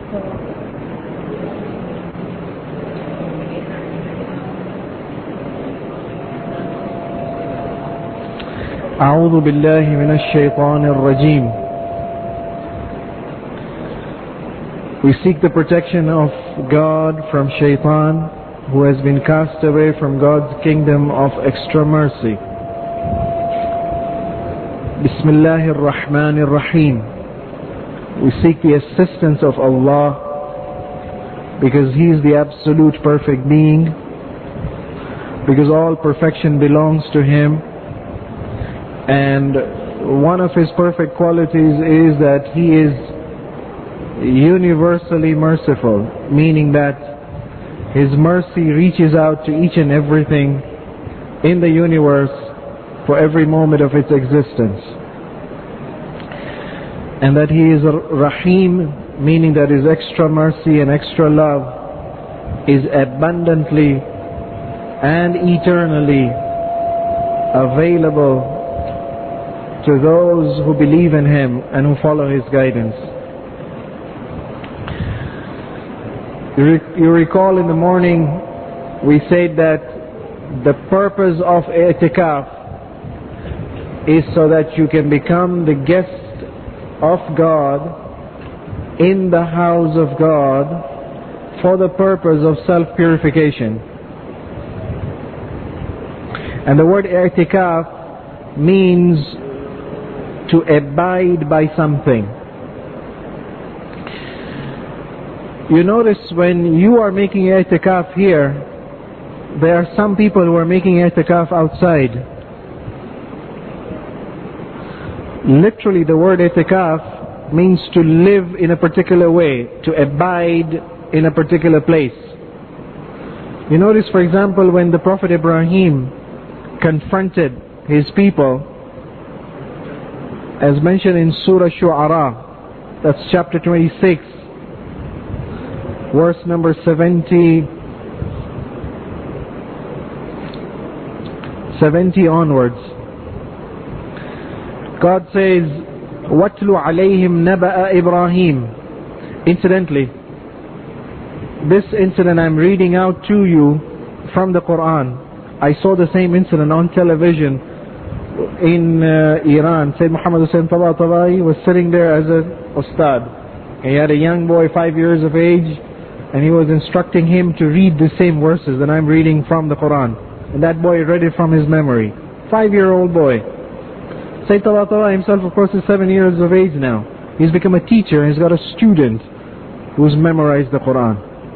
أعوذ بالله من الشيطان الرجيم. We seek the protection of God from Shaitan, who has been cast away from God's kingdom of extra mercy. Bismillahir Rahmanir Rahim. We seek the assistance of Allah because He is the absolute perfect being, because all perfection belongs to Him, and one of His perfect qualities is that He is universally merciful, meaning that His mercy reaches out to each and everything in the universe for every moment of its existence. And that He is Rahim, meaning that His extra mercy and extra love is abundantly and eternally available to those who believe in Him and who follow His guidance. You recall in the morning we said that the purpose of i'tikaf is so that you can become the guest of God in the house of God for the purpose of self-purification. And the word i'tikaf means to abide by something. You notice when you are making i'tikaf here, there are some people who are making i'tikaf outside. Literally, the word i'tikaf means to live in a particular way, to abide in a particular place. You notice, for example, when the Prophet Ibrahim confronted his people, as mentioned in Surah Shu'ara, that's chapter 26, verse number 70 onwards. God says, وَاتْلُ عَلَيْهِمْ نَبَأَ إِبْرَاهِيمَ. Incidentally, this incident I'm reading out to you from the Quran. I saw the same incident on television in Iran. Sayyid Muhammad Hussain Tabatabai was sitting there as an ustad. He had a young boy, 5 years of age, and he was instructing him to read the same verses that I'm reading from the Quran. And that boy read it from his memory. 5-year-old boy. Sayyid Tabatabai himself, of course, is 7 years of age now. He's become a teacher, and he's got a student who's memorized the Quran.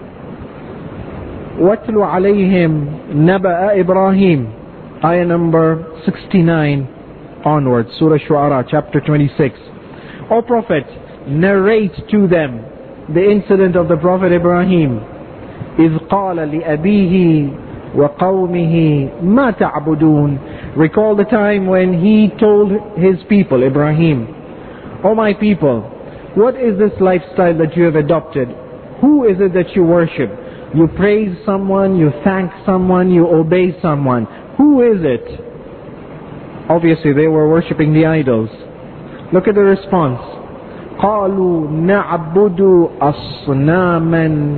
وَاتْلُ عَلَيْهِمْ نَبَأَ إِبْرَاهِيمَ. Ayah number 69 onwards, Surah Shu'ara, chapter 26. O Prophet, narrate to them the incident of the Prophet Ibrahim. إِذْ قَالَ لِأَبِيهِ وَقَوْمِهِ مَا تَعْبُدُونَ. Recall the time when he told his people, Ibrahim, O my people, what is this lifestyle that you have adopted? Who is it that you worship? You praise someone, you thank someone, you obey someone. Who is it? Obviously they were worshipping the idols. Look at the response. قَالُوا نَعْبُدُ أَصْنَامًا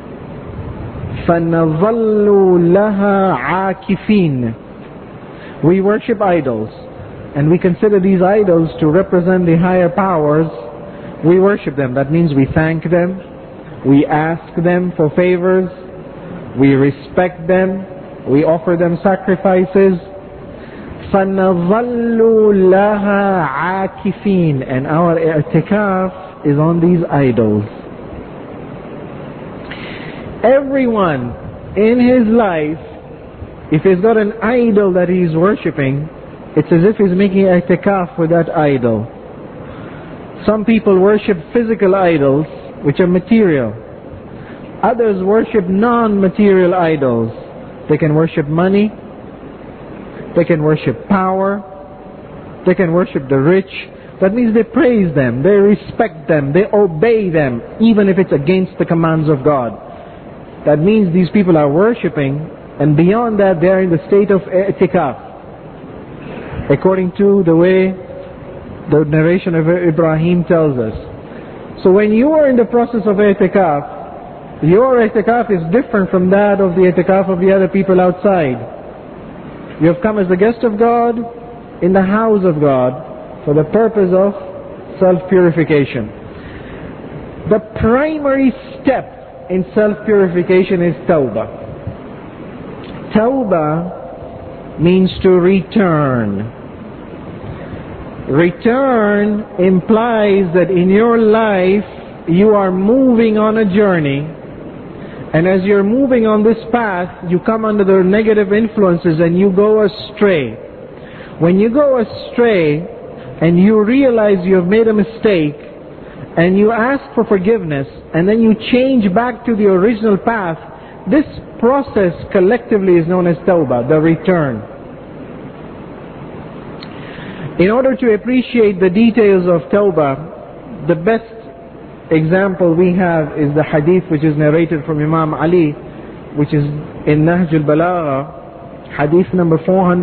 فَنَظَلُّ لَهَا عَاكِفِينَ. We worship idols, and we consider these idols to represent the higher powers. We worship them. That means we thank them, we ask them for favors, we respect them, we offer them sacrifices. فَنَظَلُّ لَهَا عَاكِفِينَ. And our i'tikaf is on these idols. Everyone in his life, if he's got an idol that he's worshipping, it's as if he's making i'tikaf with that idol. Some people worship physical idols, which are material. Others worship non-material idols. They can worship money, they can worship power, they can worship the rich. That means they praise them, they respect them, they obey them, even if it's against the commands of God. That means these people are worshipping, and beyond that they are in the state of i'tikaf, according to the way the narration of Ibrahim tells us. So when you are in the process of i'tikaf, your i'tikaf is different from that of the i'tikaf of the other people outside. You have come as the guest of God in the house of God for the purpose of self-purification. The primary step in self-purification is tawbah. Tawbah means to return. Return implies that in your life you are moving on a journey, and as you're moving on this path, you come under the negative influences and you go astray. When you go astray and you realize you have made a mistake and you ask for forgiveness and then you change back to the original path, this process collectively is known as tawbah, the return. In order to appreciate the details of tawbah, the best example we have is the hadith which is narrated from Imam Ali, which is in Nahj al-Balagha, hadith number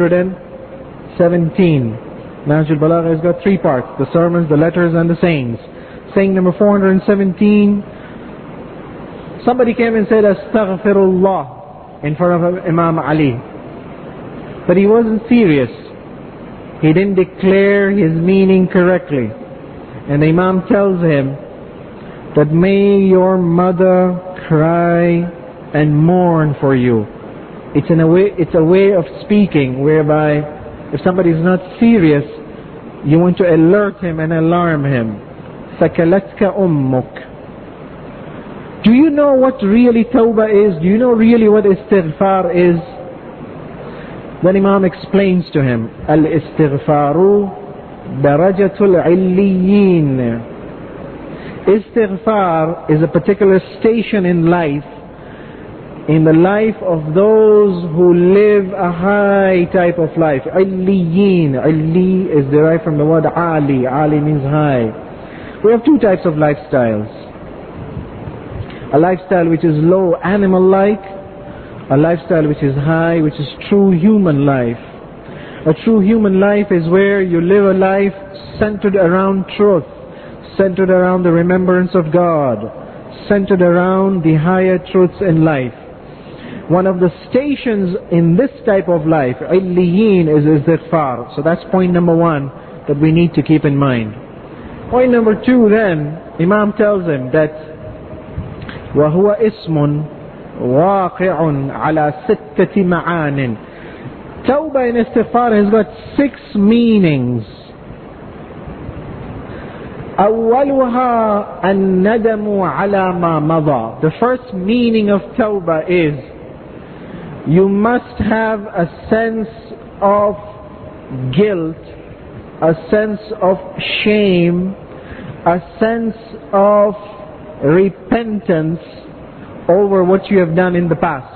417. Nahj al-Balagha has got three parts: the sermons, the letters, and the sayings. Saying number 417, somebody came and said Astaghfirullah in front of Imam Ali, but he wasn't serious. He didn't declare his meaning correctly. And the Imam tells him that may your mother cry and mourn for you. It's a way of speaking whereby if somebody is not serious, you want to alert him and alarm him. ثَكَلَتْكَ أُمُّكَ. Do you know what really tawbah is? Do you know really what istighfar is? Then Imam explains to him, Al-istighfaru darajatul illiyin. Istighfar is a particular station in life, in the life of those who live a high type of life. Illiyin. Illi is derived from the word Ali. Ali means high. We have two types of lifestyles. A lifestyle which is low, animal-like. A lifestyle which is high, which is true human life. A true human life is where you live a life centered around truth, centered around the remembrance of God, centered around the higher truths in life. One of the stations in this type of life, illiyin, is istighfar. So that's point number one that we need to keep in mind. Point number two then, Imam tells him that وَهُوَ اسم واقع على ستة معان. Tawbah in istighfar has got 6 meanings. أولها الندم على ما مضى. The first meaning of tawbah is you must have a sense of guilt, a sense of shame, a sense of repentance over what you have done in the past.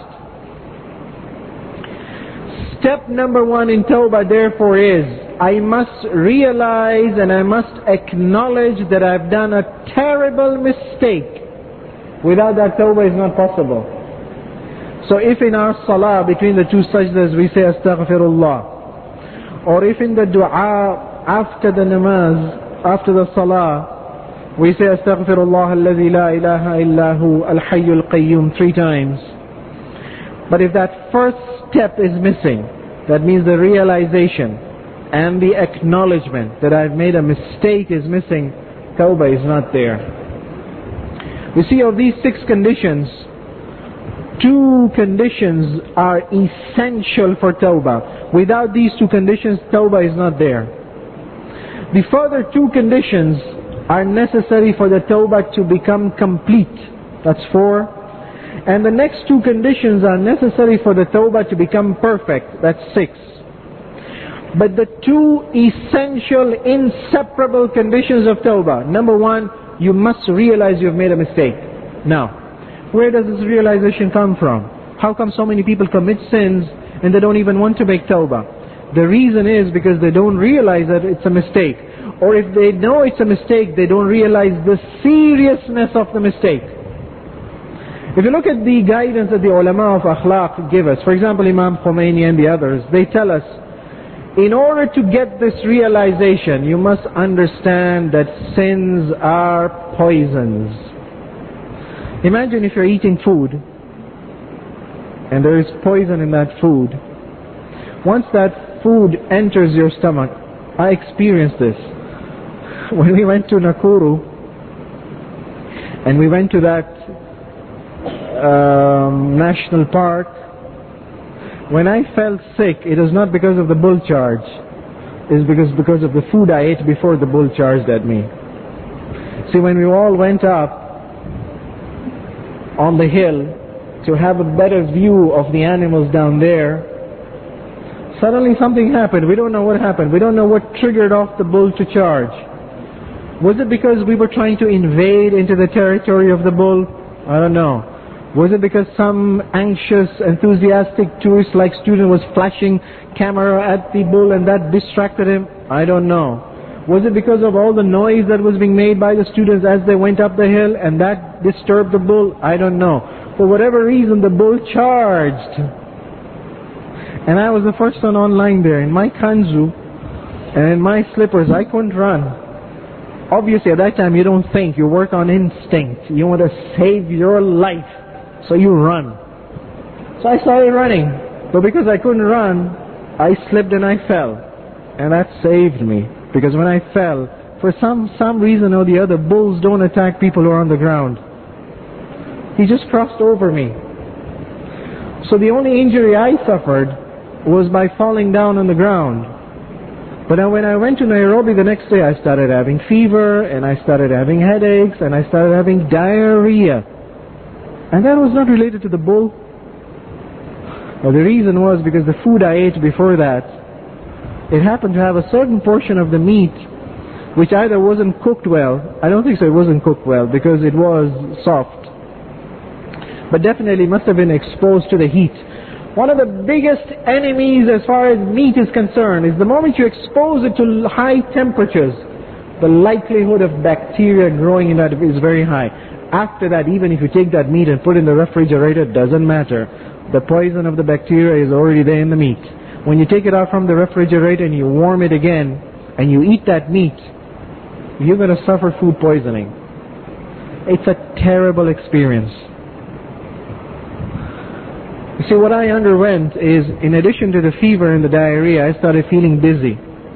Step number 1 in tawbah therefore is, I must realize and I must acknowledge that I've done a terrible mistake. Without that, tawbah is not possible. So if in our salah between the two sajdas we say astaghfirullah, or if in the dua after the namaz, after the salah, we say astaghfirullah alladhi la ilaha illahu al-hayyul qayyum 3 times. But if that first step is missing, that means the realization and the acknowledgement that I've made a mistake is missing, tawbah is not there. You see, of these 6 conditions, 2 conditions are essential for tawbah. Without these 2 conditions, tawbah is not there. The further 2 conditions are necessary for the tawbah to become complete. That's 4. And the next 2 conditions are necessary for the tawbah to become perfect. That's 6. But the 2 essential, inseparable conditions of tawbah. Number 1, you must realize you've made a mistake. Now, where does this realization come from? How come so many people commit sins and they don't even want to make tawbah? The reason is because they don't realize that it's a mistake. Or if they know it's a mistake, they don't realize the seriousness of the mistake. If you look at the guidance that the ulama of akhlaq give us, for example Imam Khomeini and the others, they tell us, In order to get this realization, you must understand that sins are poisons. Imagine if you're eating food and there is poison in that food. Once that food enters your stomach, I experienced this. When we went to Nakuru and we went to that national park, when I felt sick, it was not because of the bull charge. It was because of the food I ate before the bull charged at me. See, when we all went up on the hill to have a better view of the animals down there, suddenly something happened. We don't know what happened. We don't know what triggered off the bull to charge. Was it because we were trying to invade into the territory of the bull? I don't know. Was it because some anxious, enthusiastic tourist-like student was flashing camera at the bull and that distracted him? I don't know. Was it because of all the noise that was being made by the students as they went up the hill and that disturbed the bull? I don't know. For whatever reason, the bull charged. And I was the first one online there in my kanzu and in my slippers. I couldn't run. Obviously, at that time, you don't think. You work on instinct. You want to save your life. So you run. So I started running. But because I couldn't run, I slipped and I fell. And that saved me. Because when I fell, for some reason or the other, bulls don't attack people who are on the ground. He just crossed over me. So the only injury I suffered was by falling down on the ground. But when I went to Nairobi the next day, I started having fever, and I started having headaches, and I started having diarrhea. And that was not related to the bull. Well, the reason was because the food I ate before that, it happened to have a certain portion of the meat which either wasn't cooked well. I don't think so, it wasn't cooked well because it was soft. But definitely must have been exposed to the heat. One of the biggest enemies as far as meat is concerned is the moment you expose it to high temperatures, the likelihood of bacteria growing in that is very high. After that, even if you take that meat and put it in the refrigerator, it doesn't matter. The poison of the bacteria is already there in the meat. When you take it out from the refrigerator and you warm it again, and you eat that meat, you're going to suffer food poisoning. It's a terrible experience. You see, what I underwent is, in addition to the fever and the diarrhea, I started feeling dizzy.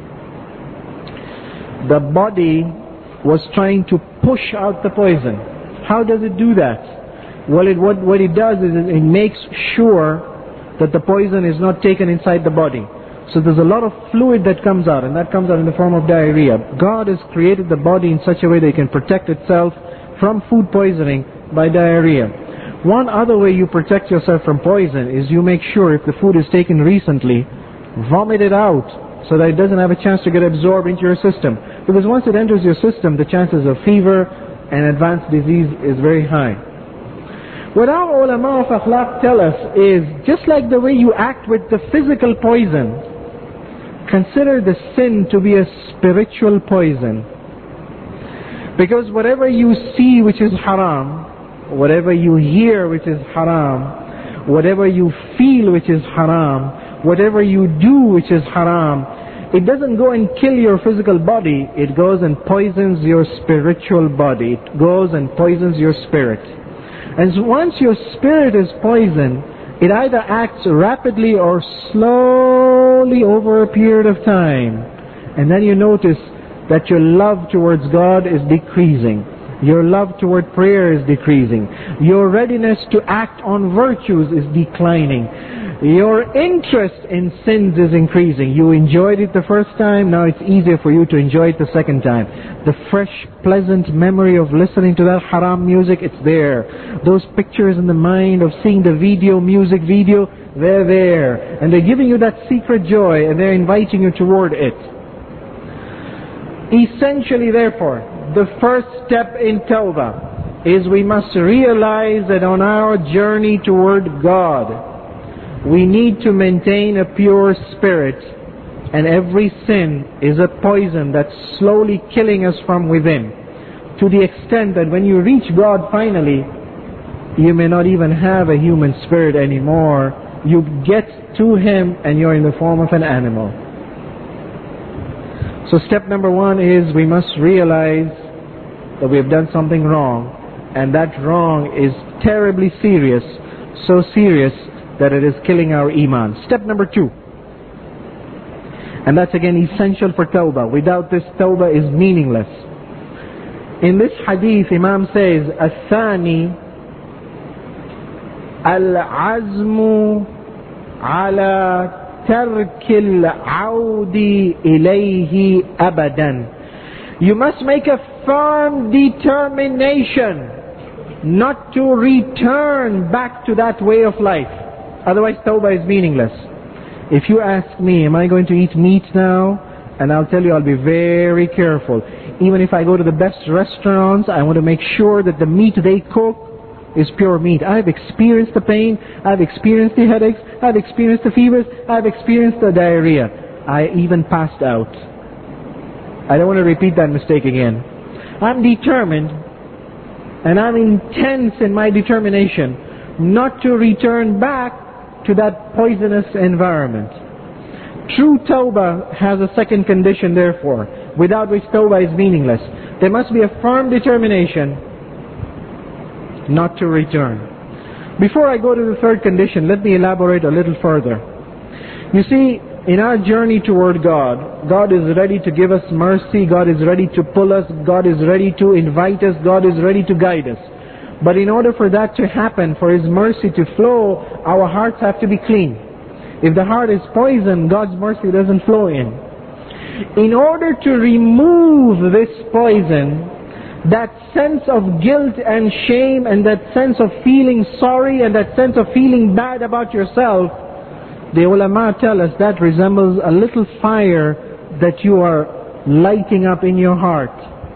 The body was trying to push out the poison. How does it do that? Well, what it does is it makes sure that the poison is not taken inside the body. So there's a lot of fluid that comes out, and that comes out in the form of diarrhea. God has created the body in such a way that it can protect itself from food poisoning by diarrhea. One other way you protect yourself from poison is you make sure if the food is taken recently, vomit it out so that it doesn't have a chance to get absorbed into your system. Because once it enters your system, the chances of fever and advanced disease is very high. What our ulama of akhlaq tell us is, just like the way you act with the physical poison, consider the sin to be a spiritual poison. Because whatever you see which is haram, whatever you hear which is haram, whatever you feel which is haram, whatever you do which is haram, it doesn't go and kill your physical body, it goes and poisons your spiritual body. It goes and poisons your spirit. And so once your spirit is poisoned, it either acts rapidly or slowly over a period of time. And then you notice that your love towards God is decreasing. Your love toward prayer is decreasing. Your readiness to act on virtues is declining. Your interest in sins is increasing. You enjoyed it the first time, now it's easier for you to enjoy it the second time. The fresh, pleasant memory of listening to that haram music, it's there. Those pictures in the mind of seeing the music video, they're there. And they're giving you that secret joy, and they're inviting you toward it. Essentially, therefore, the first step in Tawbah is we must realize that on our journey toward God, we need to maintain a pure spirit, and every sin is a poison that's slowly killing us from within, to the extent that when you reach God finally, you may not even have a human spirit anymore. You get to Him and you're in the form of an animal. So step number one is we must realize that we have done something wrong, and that wrong is terribly serious, so serious that it is killing our iman. Step number two, and that's again essential for tawbah. Without this, tawbah is meaningless. In this hadith, Imam says, الثاني العزم على ترك العود إليه أبدا. You must make a firm determination not to return back to that way of life. Otherwise, tawbah is meaningless. If you ask me, am I going to eat meat now? And I'll tell you, I'll be very careful. Even if I go to the best restaurants, I want to make sure that the meat they cook is pure meat. I've experienced the pain, I've experienced the headaches, I've experienced the fevers, I've experienced the diarrhea. I even passed out. I don't want to repeat that mistake again. I'm determined, and I'm intense in my determination not to return back to that poisonous environment. True tawbah has a second condition, therefore, without which tawbah is meaningless. There must be a firm determination not to return. Before I go to the third condition, let me elaborate a little further. You see, in our journey toward God, God is ready to give us mercy, God is ready to pull us, God is ready to invite us, God is ready to guide us. But in order for that to happen, for His mercy to flow, our hearts have to be clean. If the heart is poisoned, God's mercy doesn't flow in. In order to remove this poison, that sense of guilt and shame and that sense of feeling sorry and that sense of feeling bad about yourself, the ulama tell us that resembles a little fire that you are lighting up in your heart.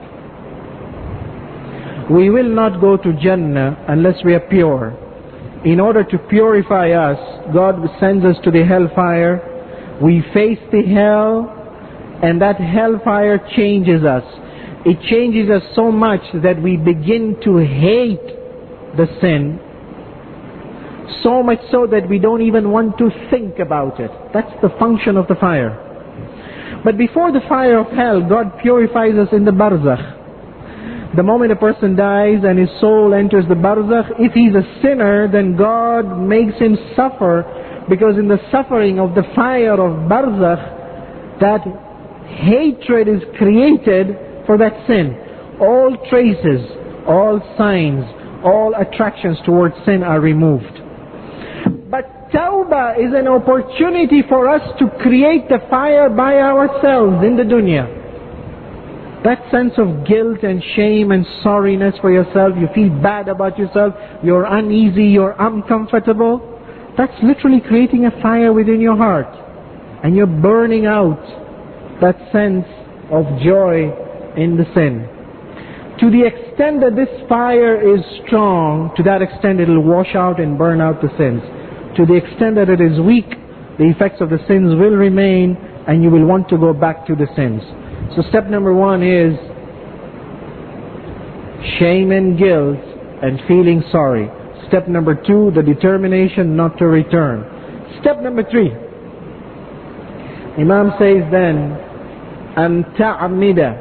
We will not go to Jannah unless we are pure. In order to purify us, God sends us to the hellfire. We face the hell, and that hellfire changes us. It changes us so much that we begin to hate the sin, so much so that we don't even want to think about it. That's the function of the fire. But before the fire of hell, God purifies us in the barzakh. The moment a person dies and his soul enters the barzakh, if he's a sinner, then God makes him suffer, because in the suffering of the fire of barzakh, that hatred is created for that sin. All traces, all signs, all attractions towards sin are removed. But tawbah is an opportunity for us to create the fire by ourselves in the dunya. That sense of guilt and shame and sorriness for yourself, you feel bad about yourself, you're uneasy, you're uncomfortable, that's literally creating a fire within your heart. And you're burning out that sense of joy in the sin. To the extent that this fire is strong, to that extent it will wash out and burn out the sins. To the extent that it is weak, the effects of the sins will remain, and you will want to go back to the sins. So step number one is shame and guilt and feeling sorry. Step number two, the determination not to return. Step number three, Imam says then, أن تعمد,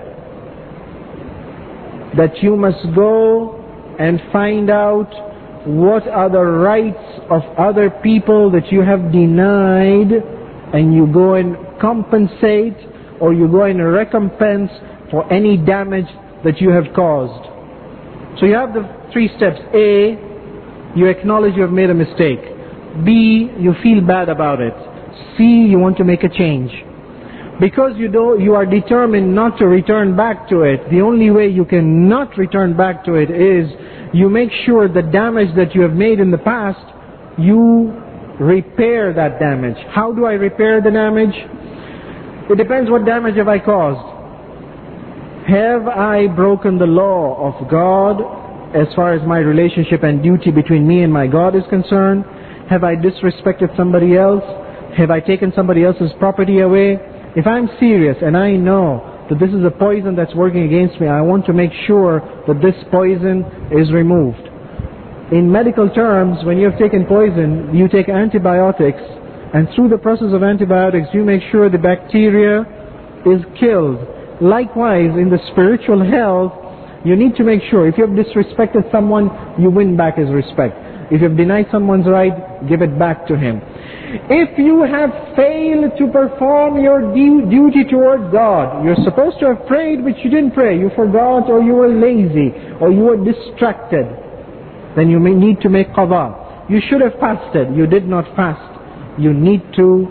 that you must go and find out what are the rights of other people that you have denied, and you go and compensate, or you go and recompense for any damage that you have caused. So you have the three steps. A, you acknowledge you have made a mistake. B, you feel bad about it. C, you want to make a change. Because you are determined not to return back to it, the only way you can not return back to it is you make sure the damage that you have made in the past, you repair that damage. How do I repair the damage? It depends, what damage have I caused. Have I broken the law of God as far as my relationship and duty between me and my God is concerned? Have I disrespected somebody else? Have I taken somebody else's property away? If I'm serious and I know that this is a poison that's working against me, I want to make sure that this poison is removed. In medical terms, when you have taken poison, you take antibiotics, and through the process of antibiotics, you make sure the bacteria is killed. Likewise, in the spiritual health, you need to make sure, if you have disrespected someone, you win back his respect. If you have denied someone's right, give it back to him. If you have failed to perform your duty toward God, you're supposed to have prayed but you didn't pray, you forgot, or you were lazy, or you were distracted, then you may need to make qada. You should have fasted, you did not fast. You need to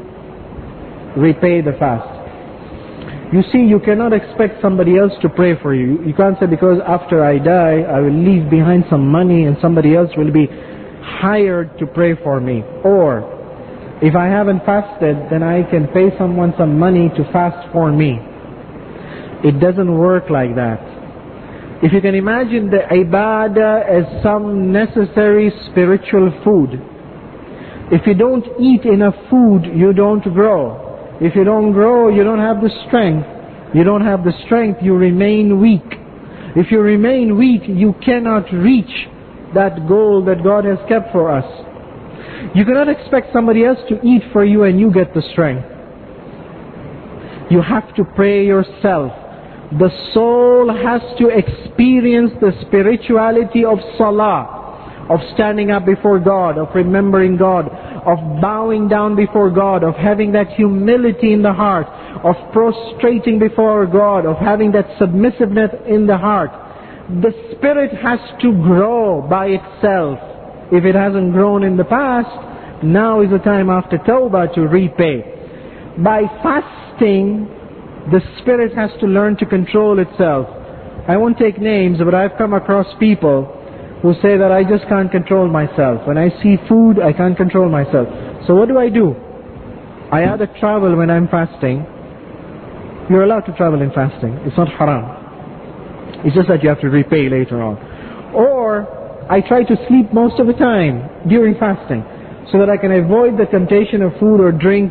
repay the fast. You see, you cannot expect somebody else to pray for you. You can't say, because after I die, I will leave behind some money and somebody else will be hired to pray for me. Or, if I haven't fasted, then I can pay someone some money to fast for me. It doesn't work like that. If you can imagine the ibadah as some necessary spiritual food. If you don't eat enough food, you don't grow. If you don't grow, you don't have the strength. You don't have the strength, you remain weak. If you remain weak, you cannot reach that goal that God has kept for us. You cannot expect somebody else to eat for you and you get the strength. You have to pray yourself. The soul has to experience the spirituality of salah, of standing up before God, of remembering God, of bowing down before God, of having that humility in the heart, of prostrating before God, of having that submissiveness in the heart. The spirit has to grow by itself. If it hasn't grown in the past, now is the time after Tawbah to repay. By fasting, the spirit has to learn to control itself. I won't take names, but I've come across people who say that I just can't control myself. When I see food, I can't control myself. So what do? I either travel when I'm fasting. You're allowed to travel in fasting. It's not haram. It's just that you have to repay later on. Or I try to sleep most of the time during fasting so that I can avoid the temptation of food or drink.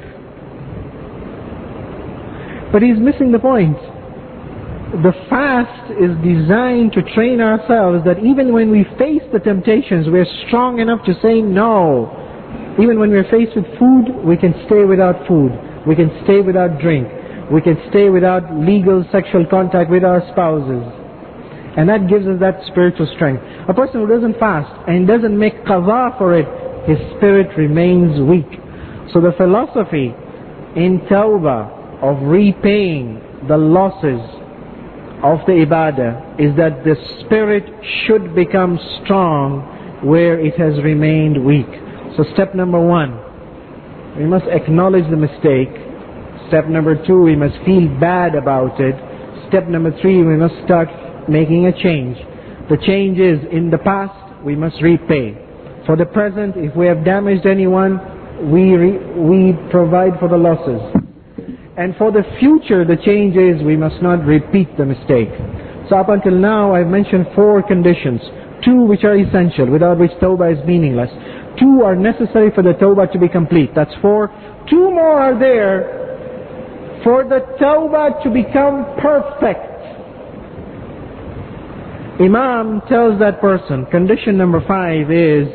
But he's missing the point. The fast is designed to train ourselves that even when we face the temptations, we're strong enough to say no. Even when we're faced with food, we can stay without food. We can stay without drink. We can stay without legal sexual contact with our spouses. And that gives us that spiritual strength. A person who doesn't fast and doesn't make qaza for it, his spirit remains weak. So the philosophy in Tawbah of repaying the losses of the ibadah is that the spirit should become strong where it has remained weak. So step number 1, we must acknowledge the mistake. Step number 2, we must feel bad about it. Step number 3, we must start making a change. The change is, in the past, we must repay. For the present, if we have damaged anyone, we provide for the losses. And for the future, the change is we must not repeat the mistake. So up until now, I've mentioned 4 conditions. 2 which are essential, without which Tawbah is meaningless. 2 are necessary for the Tawbah to be complete. That's 4. 2 more are there for the Tawbah to become perfect. Imam tells that person, condition number 5 is,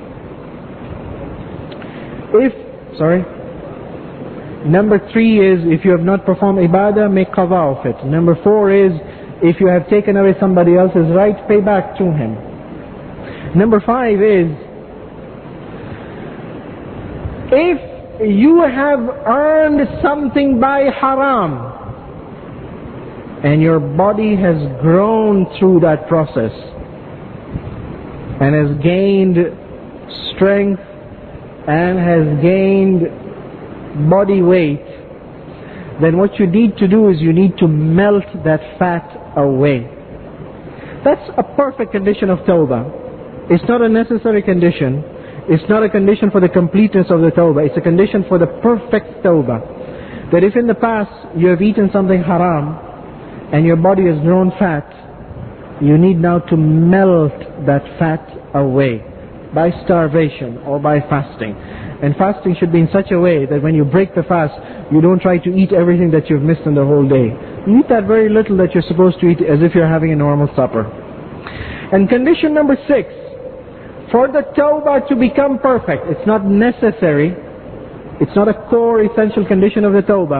Number 3 is, if you have not performed ibadah, make qaza of it. Number 4 is, if you have taken away somebody else's right, pay back to him. Number 5 is, if you have earned something by haram, and your body has grown through that process, and has gained strength, and has gained body weight, then what you need to do is you need to melt that fat away. That's a perfect condition of Tawbah. It's not a necessary condition. It's not a condition for the completeness of the Tawbah. It's a condition for the perfect Tawbah. That if in the past you have eaten something haram and your body has grown fat, you need now to melt that fat away by starvation or by fasting. And fasting should be in such a way that when you break the fast, you don't try to eat everything that you've missed in the whole day. You eat that very little that you're supposed to eat as if you're having a normal supper. And condition number 6, for the Tawbah to become perfect, it's not necessary, it's not a core essential condition of the Tawbah.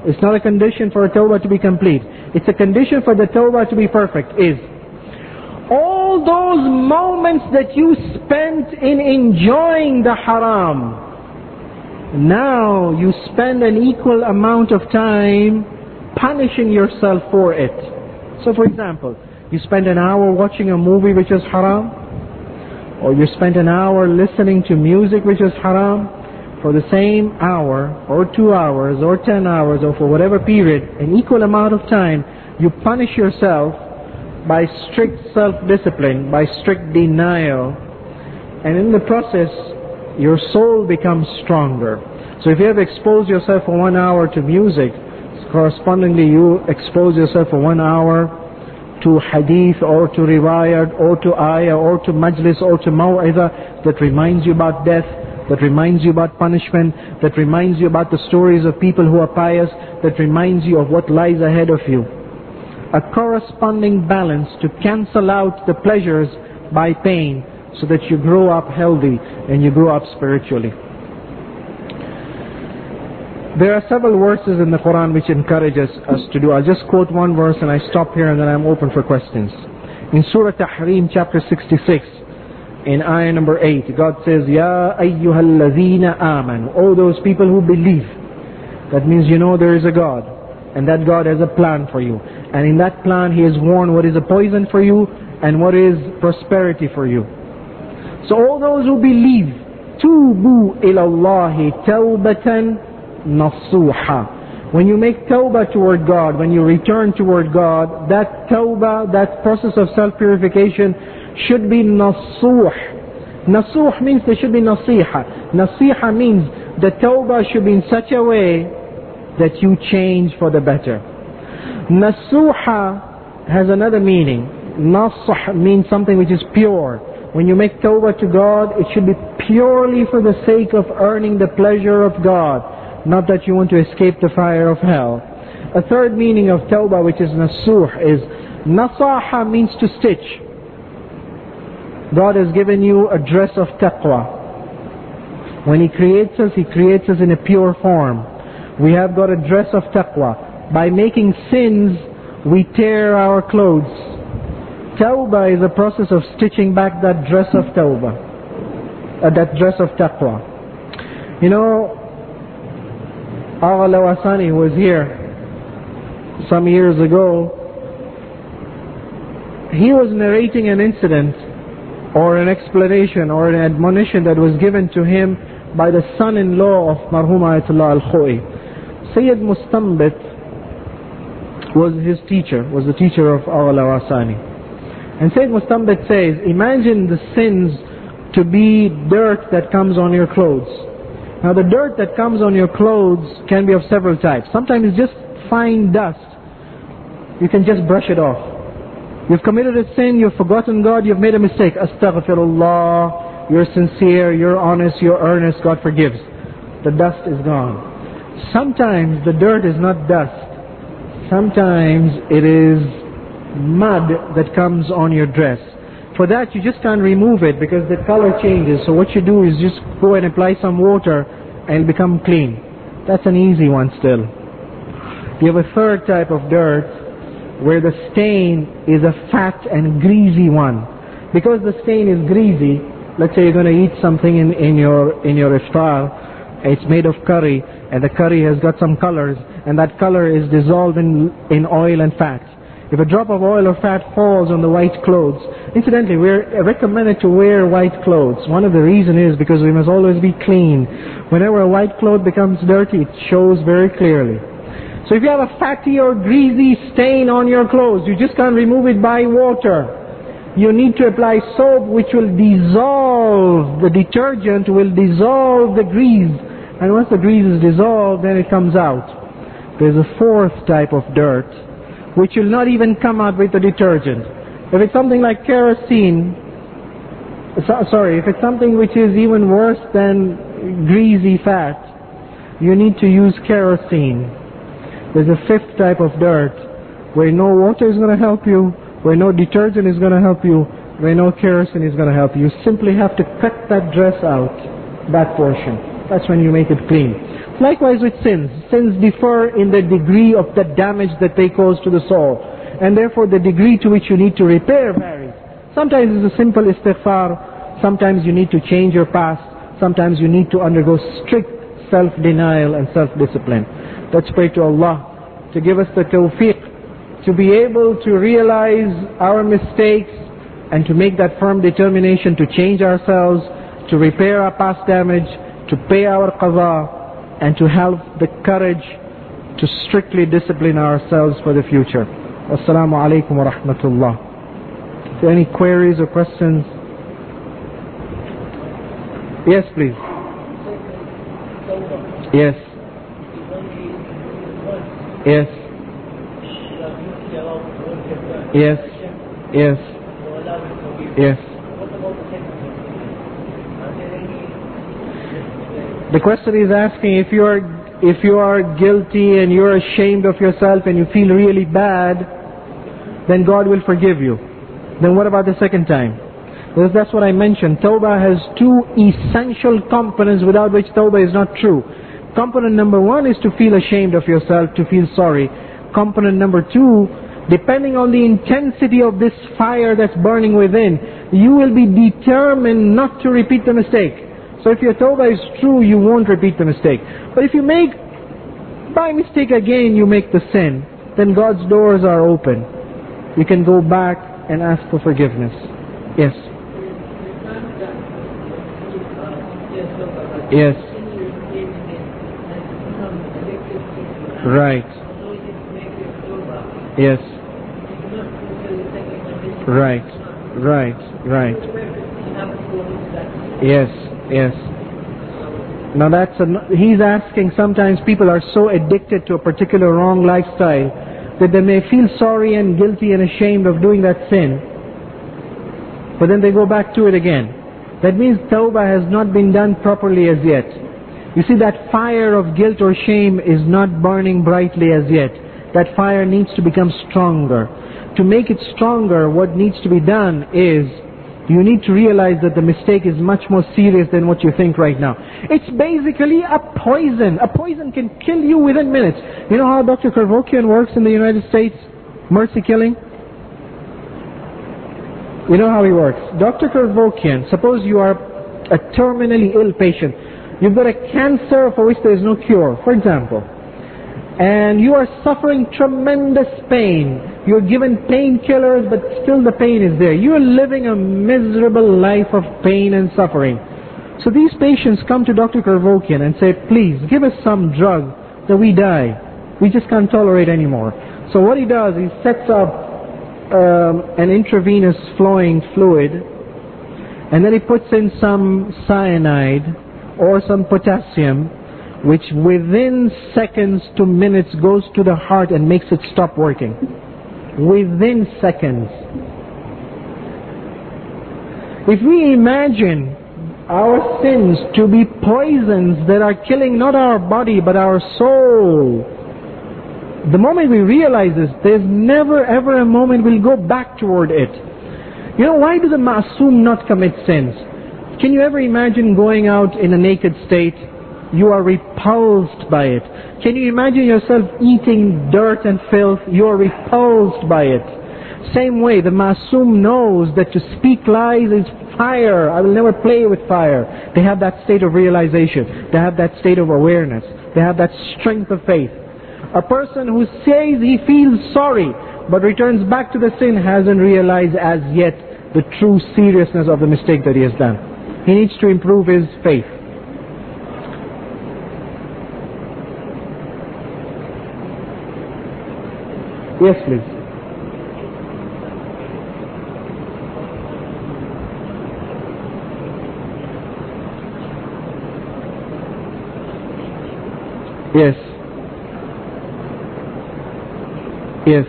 it's not a condition for a tawbah to be complete. It's a condition for the tawbah to be perfect, is all those moments that you spent in enjoying the haram, now you spend an equal amount of time punishing yourself for it. So for example, you spend an hour watching a movie which is haram, or you spent an hour listening to music which is haram. For the same hour, or 2 hours, or 10 hours, or for whatever period, an equal amount of time, you punish yourself by strict self-discipline, by strict denial, and in the process, your soul becomes stronger. So if you have exposed yourself for 1 hour to music, correspondingly you expose yourself for 1 hour to hadith, or to riwayat, or to ayah, or to majlis, or to maw'idah that reminds you about death, that reminds you about punishment, that reminds you about the stories of people who are pious, that reminds you of what lies ahead of you. A corresponding balance to cancel out the pleasures by pain, so that you grow up healthy and you grow up spiritually. There are several verses in the Quran which encourages us to do. I'll just quote one verse and I stop here and then I'm open for questions. In Surah Tahrim chapter 66, in ayah number 8, God says, Ya ayyuhalladhina amanu, oh those people who believe. That means you know there is a God, and that God has a plan for you. And in that plan He has warned what is a poison for you and what is prosperity for you. So all those who believe, Tubu ilallahi tawbatan nasuha. When you make tawbah toward God, when you return toward God, that tawbah, that process of self-purification should be nasuh. Nasuh means there should be nasiha. Nasiha means the tawbah should be in such a way that you change for the better. Nasuha has another meaning. Nasuh means something which is pure. When you make tawbah to God, it should be purely for the sake of earning the pleasure of God, not that you want to escape the fire of hell. A third meaning of tawbah, which is nasuh, is nasaha means to stitch. God has given you a dress of taqwa. When He creates us in a pure form. We have got a dress of taqwa. By making sins, we tear our clothes. Tawbah is a process of stitching back that dress of tawbah, that dress of taqwa. You know, Agha Lawasani was here some years ago. He was narrating an incident, or an explanation, or an admonition that was given to him by the son-in-law of Marhum Ayatollah Al-Khoi. Sayyid Mustambit was his teacher, was the teacher of Agha Lawasani. And Sayyid Mustambit says, imagine the sins to be dirt that comes on your clothes. Now the dirt that comes on your clothes can be of several types. Sometimes it's just fine dust. You can just brush it off. You've committed a sin, you've forgotten God, you've made a mistake. Astaghfirullah, you're sincere, you're honest, you're earnest, God forgives. The dust is gone. Sometimes the dirt is not dust. Sometimes it is mud that comes on your dress. For that you just can't remove it because the color changes. So what you do is just go and apply some water and it'll become clean. That's an easy one still. You have a third type of dirt where the stain is a fat and greasy one. Because the stain is greasy, let's say you're going to eat something in your iftar, it's made of curry, and the curry has got some colors, and that color is dissolved in oil and fat. If a drop of oil or fat falls on the white clothes, incidentally, we're recommended to wear white clothes. One of the reasons is because we must always be clean. Whenever a white cloth becomes dirty, it shows very clearly. So if you have a fatty or greasy stain on your clothes, you just can't remove it by water. You need to apply soap which will dissolve, the detergent will dissolve the grease. And once the grease is dissolved, then it comes out. There's a fourth type of dirt, which will not even come out with the detergent. If it's something like kerosene, if it's something which is even worse than greasy fat, you need to use kerosene. There's a fifth type of dirt where no water is going to help you, where no detergent is going to help you, where no kerosene is going to help you. You simply have to cut that dress out, that portion. that's when you make it clean. Likewise with sins. Sins differ in the degree of the damage that they cause to the soul. And therefore the degree to which you need to repair varies. Sometimes it's a simple istighfar. Sometimes you need to change your past. Sometimes you need to undergo strict self-denial and self-discipline. Let's pray to Allah to give us the tawfiq to be able to realize our mistakes and to make that firm determination to change ourselves, to repair our past damage, to pay our qadha, and to have the courage to strictly discipline ourselves for the future. Wassalamu alaikum wa rahmatullah. Is there any queries or questions? Yes, please. Yes. Yes. Yes. Yes. Yes. The question is asking if you are guilty and you're ashamed of yourself and you feel really bad, then God will forgive you. Then what about the second time? Because that's what I mentioned. Tawbah has two essential components without which Tawbah is not true. Component number one is to feel ashamed of yourself, to feel sorry. Component number two, depending on the intensity of this fire that's burning within, you will be determined not to repeat the mistake. So if your tawbah is true, you won't repeat the mistake. But if you make, by mistake again, you make the sin, then God's doors are open. You can go back and ask for forgiveness. Yes. Yes. Right. Yes. Right. Right. Right. Yes. Yes. Now he's asking, sometimes people are so addicted to a particular wrong lifestyle that they may feel sorry and guilty and ashamed of doing that sin, but then they go back to it again. That means tawbah has not been done properly as yet. You see, that fire of guilt or shame is not burning brightly as yet. That fire needs to become stronger. To make it stronger, what needs to be done is, you need to realize that the mistake is much more serious than what you think right now. It's basically a poison. A poison can kill you within minutes. You know how Dr. Kevorkian works in the United States? Mercy killing? You know how he works. Dr. Kevorkian, suppose you are a terminally ill patient. You've got a cancer for which there is no cure, for example. And you are suffering tremendous pain. You're given painkillers, but still the pain is there. You are living a miserable life of pain and suffering. So these patients come to Dr. Kevorkian and say, please, give us some drug that we die. We just can't tolerate anymore. So what he does, he sets up an intravenous flowing fluid, and then he puts in some cyanide or some potassium, which within seconds to minutes goes to the heart and makes it stop working. Within seconds. If we imagine our sins to be poisons that are killing not our body but our soul, the moment we realize this, there's never ever a moment we'll go back toward it. You know, why do the ma'asum not commit sins? Can you ever imagine going out in a naked state? You are repulsed by it. Can you imagine yourself eating dirt and filth? You are repulsed by it. Same way, the ma'asum knows that to speak lies is fire. I will never play with fire. They have that state of realization. They have that state of awareness. They have that strength of faith. A person who says he feels sorry but returns back to the sin hasn't realized as yet the true seriousness of the mistake that he has done. He needs to improve his faith. Yes, please. Yes. Yes.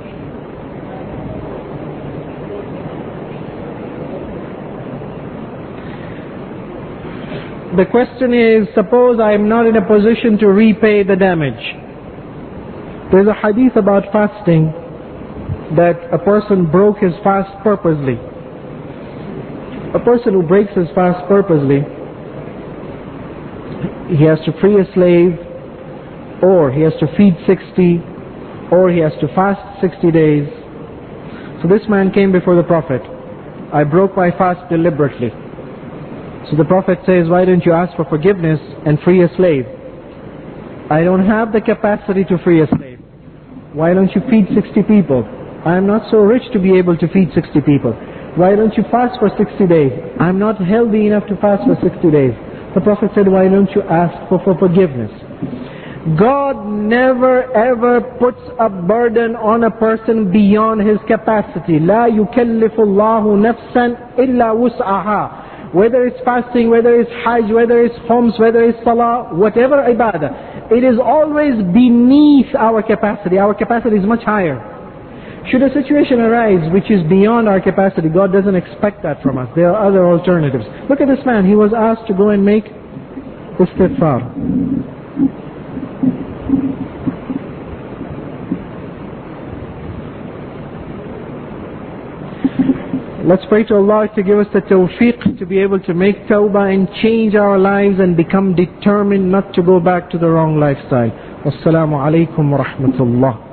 The question is, suppose I am not in a position to repay the damage. There's a hadith about fasting that a person broke his fast purposely. A person who breaks his fast purposely, he has to free a slave, or he has to feed 60, or he has to fast 60 days. So this man came before the Prophet. I broke my fast deliberately. So the Prophet says, why don't you ask for forgiveness and free a slave? I don't have the capacity to free a slave. Why don't you feed 60 people? I am not so rich to be able to feed 60 people. Why don't you fast for 60 days? I'm not healthy enough to fast for 60 days. The Prophet said, why don't you ask for forgiveness? God never ever puts a burden on a person beyond his capacity. لا يكلف الله نفسا إلا وسعها. Whether it's fasting, whether it's hajj, whether it's homs, whether it's salah, whatever ibadah, it is always beneath our capacity. Our capacity is much higher. Should a situation arise which is beyond our capacity, God doesn't expect that from us. There are other alternatives. Look at this man. He was asked to go and make istighfar. Let's pray to Allah to give us the tawfiq to be able to make tawbah and change our lives and become determined not to go back to the wrong lifestyle. Wassalamu alaikum wa rahmatullah.